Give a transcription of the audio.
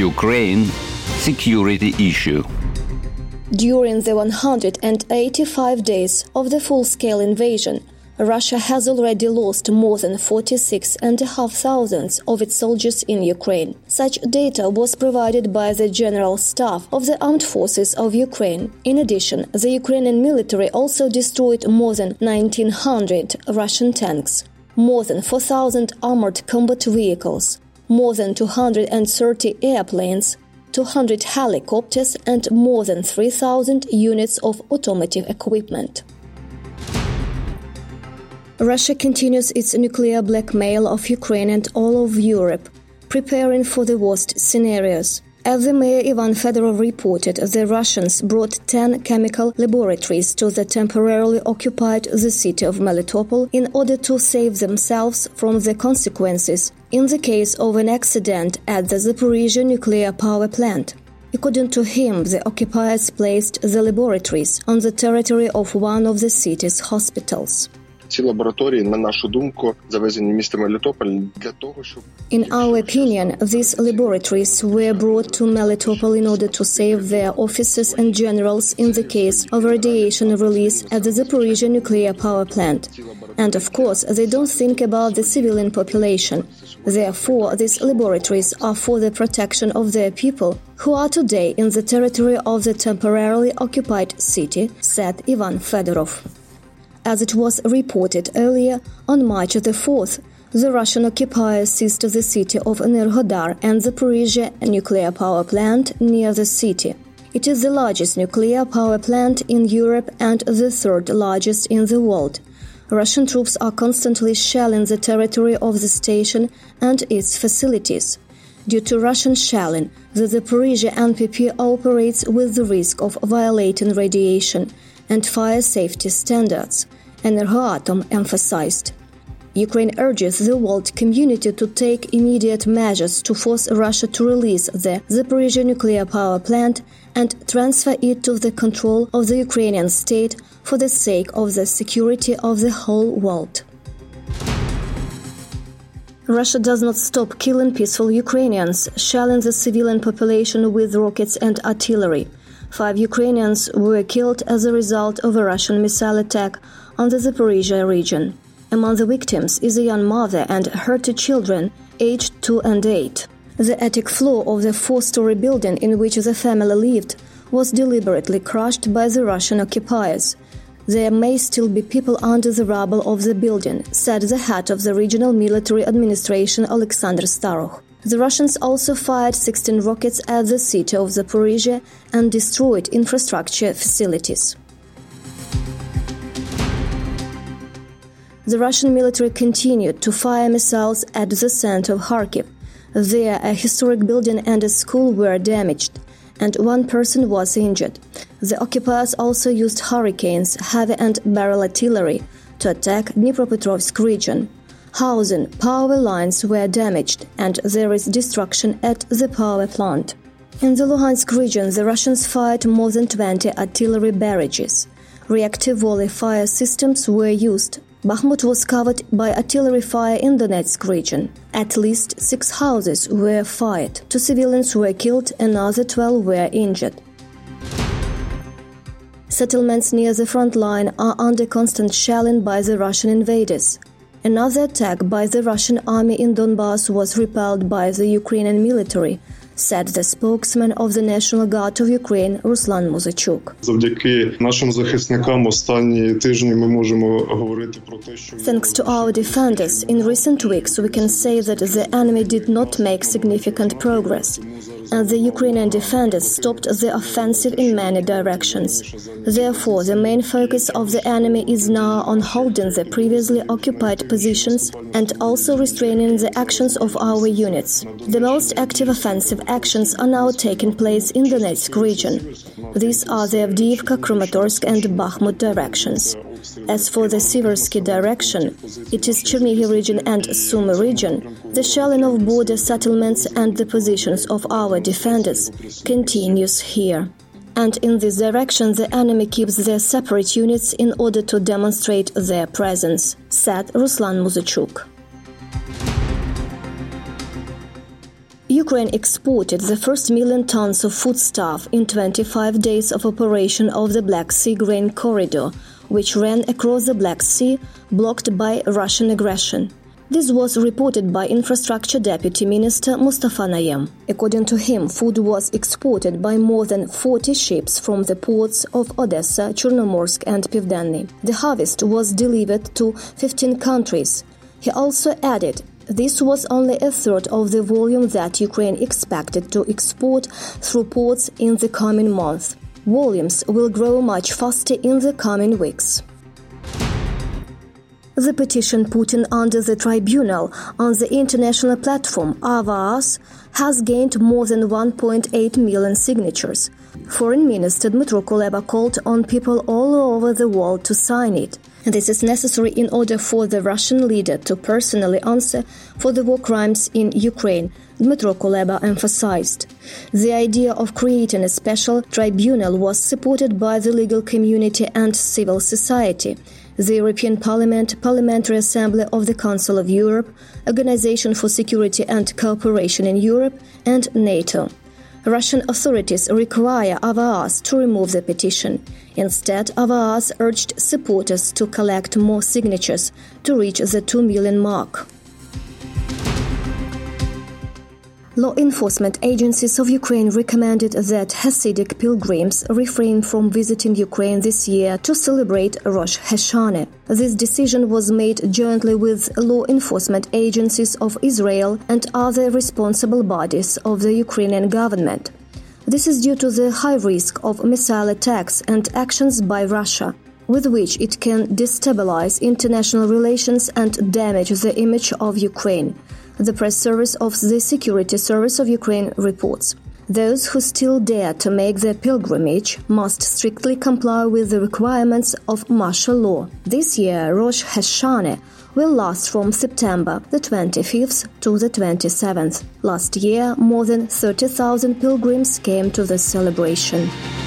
Ukraine security issue. During the 185 days of the full-scale invasion, Russia has already lost more than 46,500 of its soldiers in Ukraine. Such data was provided by the General Staff of the Armed Forces of Ukraine. In addition, the Ukrainian military also destroyed more than 1,900 Russian tanks, more than 4,000 armored combat vehicles, more than 230 airplanes, 200 helicopters and more than 3,000 units of automotive equipment. Russia continues its nuclear blackmail of Ukraine and all of Europe, preparing for the worst scenarios. As the mayor Ivan Fedorov reported, the Russians brought 10 chemical laboratories to the temporarily occupied the city of Melitopol in order to save themselves from the consequences in the case of an accident at the Zaporizhzhia nuclear power plant. According to him, the occupiers placed the laboratories on the territory of one of the city's hospitals. In our opinion, these laboratories were brought to Melitopol in order to save their officers and generals in the case of radiation release at the Zaporizhzhia nuclear power plant. And of course, they don't think about the civilian population. Therefore, these laboratories are for the protection of their people who are today in the territory of the temporarily occupied city, said Ivan Fedorov. As it was reported earlier, on March the 4th, the Russian occupiers seized the city of Enerhodar and the Zaporizhzhia nuclear power plant near the city. It is the largest nuclear power plant in Europe and the third largest in the world. Russian troops are constantly shelling the territory of the station and its facilities. Due to Russian shelling, the Zaporizhzhia NPP operates with the risk of violating radiation and fire safety standards, Energoatom emphasized. Ukraine urges the world community to take immediate measures to force Russia to release the Zaporizhzhia nuclear power plant and transfer it to the control of the Ukrainian state for the sake of the security of the whole world. Russia does not stop killing peaceful Ukrainians, shelling the civilian population with rockets and artillery. 5 Ukrainians were killed as a result of a Russian missile attack on the Zaporizhzhia region. Among the victims is a young mother and her 2 children, aged 2 and 8. The attic floor of the 4-story building in which the family lived was deliberately crushed by the Russian occupiers. There may still be people under the rubble of the building, said the head of the regional military administration Alexander Starokh. The Russians also fired 16 rockets at the city of Zaporizhzhia and destroyed infrastructure facilities. The Russian military continued to fire missiles at the center of Kharkiv. There, a historic building and a school were damaged, and 1 person was injured. The occupiers also used hurricanes, heavy and barrel artillery to attack Dnipropetrovsk region. Housing, power lines were damaged, and there is destruction at the power plant. In the Luhansk region, the Russians fired more than 20 artillery barrages. Reactive volley fire systems were used. Bakhmut was covered by artillery fire in the Donetsk region. At least 6 houses were fired. 2 civilians were killed, another 12 were injured. Settlements near the front line are under constant shelling by the Russian invaders. Another attack by the Russian army in Donbass was repelled by the Ukrainian military, said the spokesman of the National Guard of Ukraine, Ruslan Muzachuk. Thanks to our defenders, in recent weeks we can say that the enemy did not make significant progress, and the Ukrainian defenders stopped the offensive in many directions. Therefore, the main focus of the enemy is now on holding the previously occupied positions and also restraining the actions of our units. The most active offensive actions are now taking place in the Donetsk region. These are the Avdiivka, Kramatorsk and Bakhmut directions. As for the Siversky direction, it is Chernihiv region and Sumy region. The shelling of border settlements and the positions of our defenders continues here. And in this direction, the enemy keeps their separate units in order to demonstrate their presence, said Ruslan Muzachuk. Ukraine exported the first 1 million tons of foodstuff in 25 days of operation of the Black Sea grain corridor, which ran across the Black Sea, blocked by Russian aggression. This was reported by Infrastructure Deputy Minister Mustafa Nayyem. According to him, food was exported by more than 40 ships from the ports of Odessa, Chernomorsk and Pivdenny. The harvest was delivered to 15 countries. He also added, this was only a third of the volume that Ukraine expected to export through ports in the coming month. Volumes will grow much faster in the coming weeks. The petition put in under the tribunal on the international platform Ava-Us has gained more than 1.8 million signatures. Foreign Minister Dmytro Kuleba called on people all over the world to sign it. This is necessary in order for the Russian leader to personally answer for the war crimes in Ukraine, Dmytro Kuleba emphasized. The idea of creating a special tribunal was supported by the legal community and civil society, the European Parliament, Parliamentary Assembly of the Council of Europe, Organization for Security and Cooperation in Europe, and NATO. Russian authorities require Ava-Us to remove the petition. Instead, Ava-Us urged supporters to collect more signatures to reach the 2 million mark. Law enforcement agencies of Ukraine recommended that Hasidic pilgrims refrain from visiting Ukraine this year to celebrate Rosh Hashanah. This decision was made jointly with law enforcement agencies of Israel and other responsible bodies of the Ukrainian government. This is due to the high risk of missile attacks and actions by Russia, with which it can destabilize international relations and damage the image of Ukraine. The press service of the Security Service of Ukraine reports. Those who still dare to make the pilgrimage must strictly comply with the requirements of martial law. This year, Rosh Hashanah will last from September the 25th to the 27th. Last year, more than 30,000 pilgrims came to the celebration.